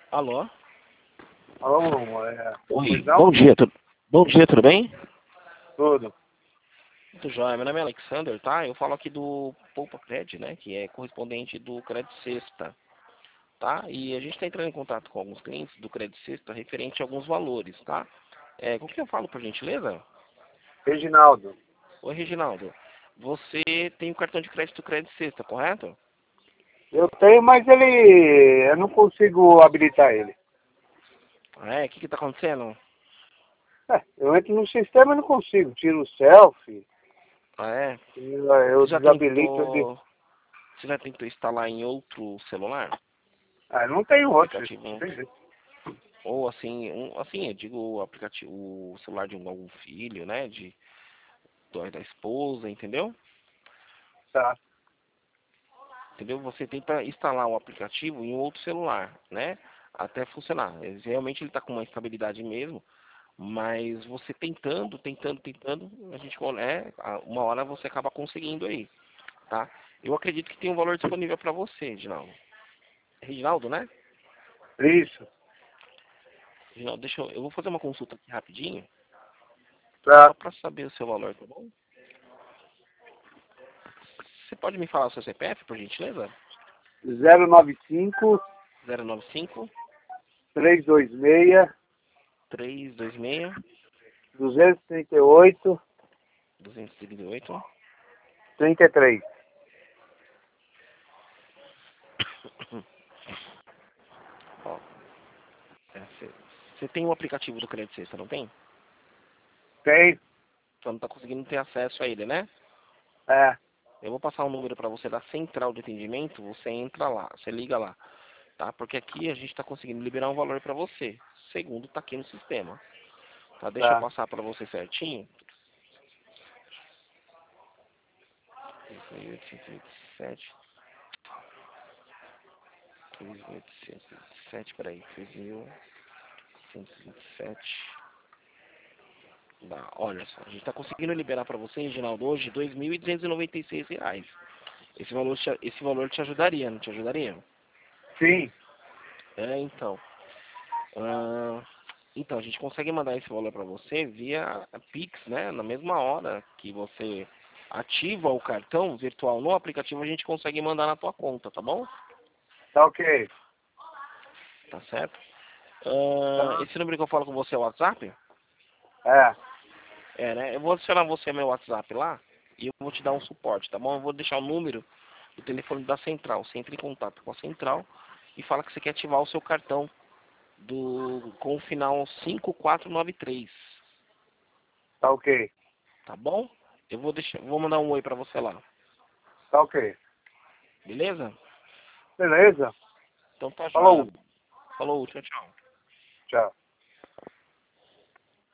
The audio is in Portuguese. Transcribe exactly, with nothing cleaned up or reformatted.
Alô? Alô, é... Oi, Pois não? bom dia, tu... bom dia, tudo bem? Tudo. Muito jóia, meu nome é Alexander, tá? Eu falo aqui do Poupa Cred, né, que é correspondente do Credit Sexta, tá? E a gente está entrando em contato com alguns clientes do Credit Sexta referente a alguns valores, tá? É, com quem eu falo, por gentileza? Reginaldo. Oi, Reginaldo. Você tem o cartão de crédito do Credit Sexta, correto? Eu tenho, mas ele... Eu não consigo habilitar ele. Ah, é? O que que tá acontecendo? É, eu entro no sistema e não consigo. Tiro o selfie, Ah, é? eu Você eu já desabilito ele. tentou... Você já tentou instalar em outro celular? Ah, não tem outro. Não Aplicativo... tem jeito. Ou assim, um, assim, eu digo o aplicativo, o celular de um, algum filho, né? De, do- da esposa, entendeu? Tá, Entendeu? Você tenta instalar o aplicativo em um outro celular, né? Até funcionar. Ele- Realmente ele está com uma instabilidade mesmo, mas você tentando, tentando, tentando, a gente é, a- uma hora você acaba conseguindo aí, tá? Eu acredito que tem um valor disponível para você, Reginaldo. Reginaldo, né? isso. Reginaldo, deixa eu, eu vou fazer uma consulta aqui rapidinho, só Tá. para saber o seu valor, tá bom? Você pode me falar o seu C P F, por gentileza? zero nove cinco, zero nove cinco, três dois seis, três dois seis, dois três oito, dois três oito. três três. Ó, você tem o aplicativo do Credit Sexta, não tem? Tem? Só não está conseguindo ter acesso a ele, né? É. Eu vou passar um número para você da central de atendimento, você entra lá, você liga lá, tá? Porque aqui a gente está conseguindo liberar um valor para você, segundo está aqui no sistema, tá? Deixa eu Tá. passar para você certinho. Sete, sete, peraí, três mil cento e vinte e sete. Dá, olha só, a gente está conseguindo liberar para você, Reginaldo, hoje dois mil duzentos e noventa e seis reais. Esse valor, te, esse valor te ajudaria, não te ajudaria? Sim. É, então. Ah, então, a gente consegue mandar esse valor para você via Pix, né? Na mesma hora que você ativa o cartão virtual no aplicativo, a gente consegue mandar na tua conta, tá bom? Tá ok. Tá certo? Ah, Tá. esse número que eu falo com você é o WhatsApp? É. É, né? Eu vou adicionar você ao meu WhatsApp lá e eu vou te dar um suporte, tá bom? Eu vou deixar o número do telefone da central. Você entra em contato com a central e fala que você quer ativar o seu cartão do com o final cinco quatro nove três, Tá ok. tá bom? Eu vou deixar, vou mandar um oi pra você lá. Tá ok. Beleza? Beleza? Então tá Falou. jóia. Falou, tchau, tchau. Tchau.